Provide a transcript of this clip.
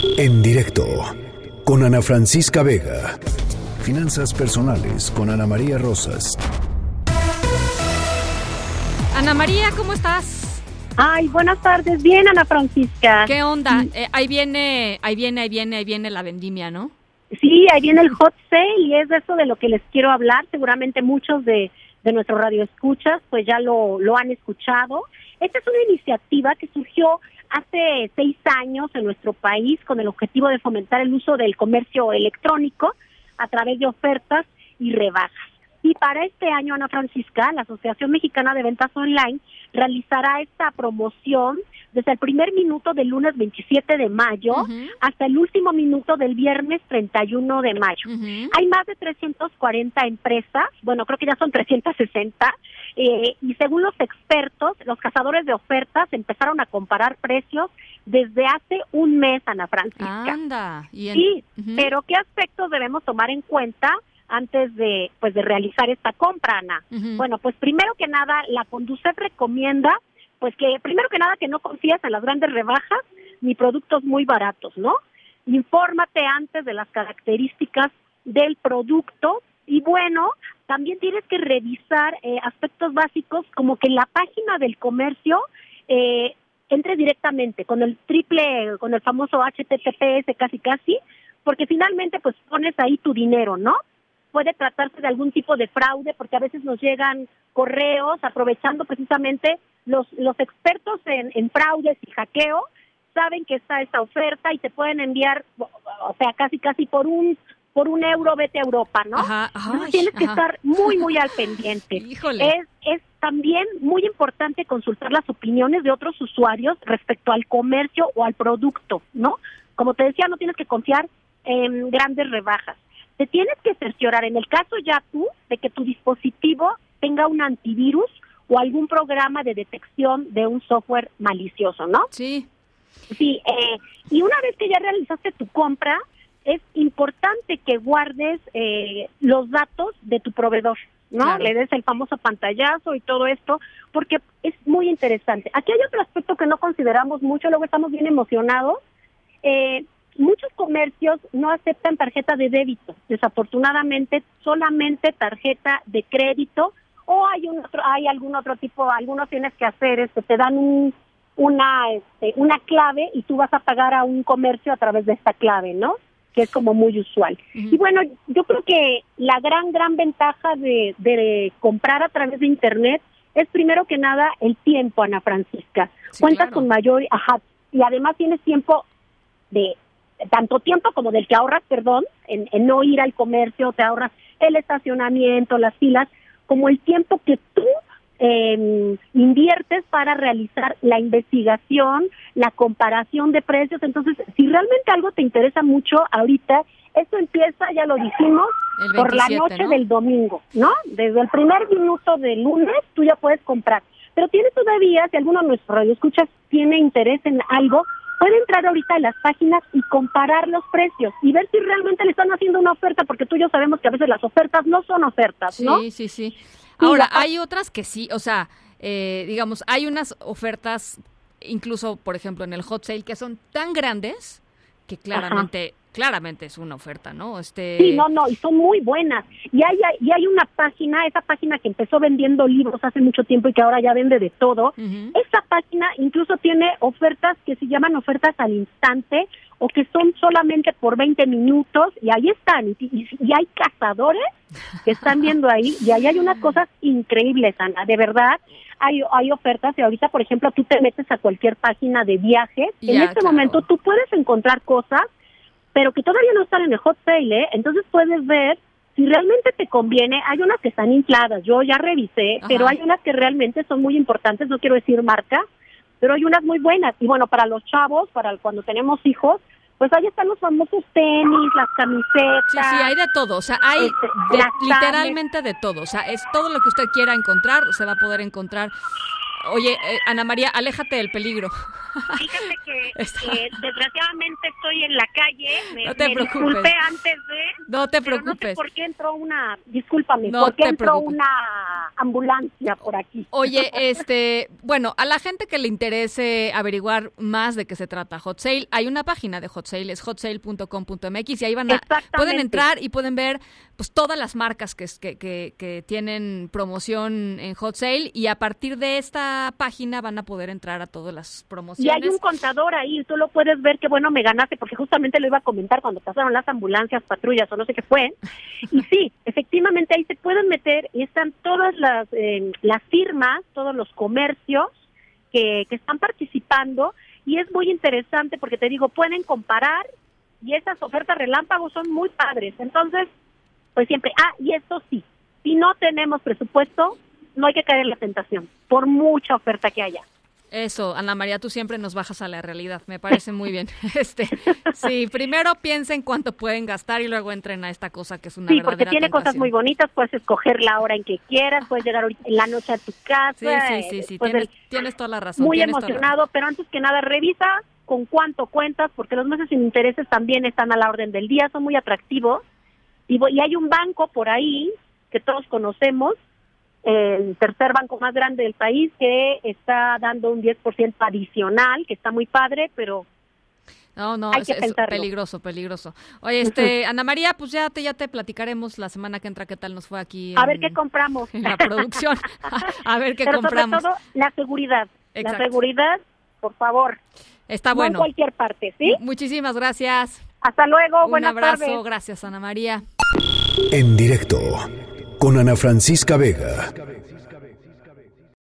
En directo con Ana Francisca Vega. Finanzas personales con Ana María Rosas. Ana María, ¿cómo estás? Ay, buenas tardes. Bien, Ana Francisca. ¿Qué onda? Ahí viene la vendimia, ¿no? Sí, ahí viene el hot sale y es de eso de lo que les quiero hablar. Seguramente muchos de nuestros radioescuchas pues ya lo han escuchado. Esta es una iniciativa que surgió hace 6 años en nuestro país con el objetivo de fomentar el uso del comercio electrónico a través de ofertas y rebajas. Y para este año, Ana Francisca, la Asociación Mexicana de Ventas Online realizará esta promoción desde el primer minuto del lunes 27 de mayo hasta el último minuto del viernes 31 de mayo. Hay más de 340 empresas, bueno, creo que ya son 360, y según los expertos, los cazadores de ofertas empezaron a comparar precios desde hace un mes, Ana Francisca. Anda. Sí, pero ¿qué aspectos debemos tomar en cuenta antes de realizar esta compra, Ana? Bueno, pues primero que nada, la Conducef recomienda, pues que primero que nada que no confíes en las grandes rebajas ni productos muy baratos, ¿no? Infórmate antes de las características del producto y bueno, también tienes que revisar aspectos básicos como que la página del comercio entre directamente con el famoso HTTPS casi, porque finalmente pues pones ahí tu dinero, ¿no? Puede tratarse de algún tipo de fraude porque a veces nos llegan correos aprovechando precisamente los expertos en fraudes y hackeo, saben que está esta oferta y te pueden enviar, o sea, casi por un euro vete a Europa, ¿no? Entonces tienes que estar muy al pendiente. Híjole. Es también muy importante consultar las opiniones de otros usuarios respecto al comercio o al producto, ¿no? Como te decía, no tienes que confiar en grandes rebajas. Te tienes que cerciorar, en el caso ya tú, de que tu dispositivo tenga un antivirus o algún programa de detección de un software malicioso, ¿no? Sí. Sí, y una vez que ya realizaste tu compra, es importante que guardes los datos de tu proveedor, ¿no? Claro. Le des el famoso pantallazo y todo esto, porque es muy interesante. Aquí hay otro aspecto que no consideramos mucho, luego estamos bien emocionados. Muchos comercios no aceptan tarjeta de débito, desafortunadamente solamente tarjeta de crédito, o hay algún otro tipo, algunos tienes que hacer, te dan una clave y tú vas a pagar a un comercio a través de esta clave, ¿no? Que es como muy usual. Y bueno, yo creo que la gran ventaja de comprar a través de internet es primero que nada el tiempo, Ana Francisca. Sí, Cuentas claro. con mayor, y además tienes tiempo tanto tiempo como del que ahorras, en no ir al comercio, te ahorras el estacionamiento, las filas, como el tiempo que tú inviertes para realizar la investigación, la comparación de precios. Entonces, si realmente algo te interesa mucho ahorita, esto empieza, ya lo dijimos, El 27, por la noche, ¿no?, del domingo, ¿no? Desde el primer minuto del lunes tú ya puedes comprar. Pero tienes todavía, si alguno de nuestros radioescuchas tiene interés en algo, puede entrar ahorita a las páginas y comparar los precios y ver si realmente le están haciendo una oferta, porque tú y yo sabemos que a veces las ofertas no son ofertas, ¿no? Sí. Ahora, hay otras que sí, o sea, digamos, hay unas ofertas, incluso, por ejemplo, en el hot sale, que son tan grandes que claramente es una oferta, ¿no? Sí, y son muy buenas. Y hay una página, esa página que empezó vendiendo libros hace mucho tiempo y que ahora ya vende de todo. Esa página incluso tiene ofertas que se llaman ofertas al instante o que son solamente por 20 minutos y ahí están. Y hay cazadores que están viendo ahí y ahí hay unas cosas increíbles, Ana, de verdad. Hay ofertas y ahorita, por ejemplo, tú te metes a cualquier página de viajes. En este momento tú puedes encontrar cosas pero que todavía no están en el hot sale, Entonces puedes ver si realmente te conviene. Hay unas que están infladas, yo ya revisé, pero hay unas que realmente son muy importantes, no quiero decir marca, pero hay unas muy buenas. Y bueno, para los chavos, para cuando tenemos hijos, pues ahí están los famosos tenis, las camisetas. Sí, hay de todo, o sea, hay literalmente de todo, o sea, es todo lo que usted quiera encontrar, se va a poder encontrar Oye, Ana María, aléjate del peligro. Fíjate que desgraciadamente estoy en la calle. No te preocupes. Disculpe antes de... No te preocupes. No sé por qué entró una... Discúlpame, no ¿por qué entró preocupes. una ambulancia por aquí? Oye, bueno, a la gente que le interese averiguar más de qué se trata Hot Sale, hay una página de Hot Sale, es hotsale.com.mx, y ahí pueden entrar y pueden ver pues todas las marcas que tienen promoción en Hot Sale, y a partir de esta página van a poder entrar a todas las promociones. Y hay un contador ahí, tú lo puedes ver, que bueno, me ganaste, porque justamente lo iba a comentar cuando pasaron las ambulancias, patrullas o no sé qué fue. Y sí, efectivamente ahí se pueden meter y están todas las firmas, todos los comercios que están participando, y es muy interesante porque te digo, pueden comparar, y esas ofertas relámpagos son muy padres. Entonces, pues siempre, y esto sí, si no tenemos presupuesto, no hay que caer en la tentación, por mucha oferta que haya. Eso, Ana María, tú siempre nos bajas a la realidad, me parece muy bien. Sí, primero piensen cuánto pueden gastar y luego entren a esta cosa que es una verdadera porque tiene tentación. Cosas muy bonitas, puedes escoger la hora en que quieras, puedes llegar en la noche a tu casa. Sí, tienes toda la razón. Muy emocionado, pero antes que nada revisa con cuánto cuentas, porque los meses sin intereses también están a la orden del día, son muy atractivos, y hay un banco por ahí que todos conocemos, el tercer banco más grande del país, que está dando un 10% adicional, que está muy padre, pero no, hay que es pensarlo. peligroso. Oye, Ana María, pues ya te platicaremos la semana que entra qué tal nos fue aquí. A ver qué compramos. En la producción. A ver qué pero compramos. Sobre todo, la seguridad. Exacto. La seguridad, por favor. Está bueno. No en cualquier parte, ¿sí? Muchísimas gracias. Hasta luego, buenas tardes. Un abrazo, gracias, Ana María. En directo con Ana Francisca Vega.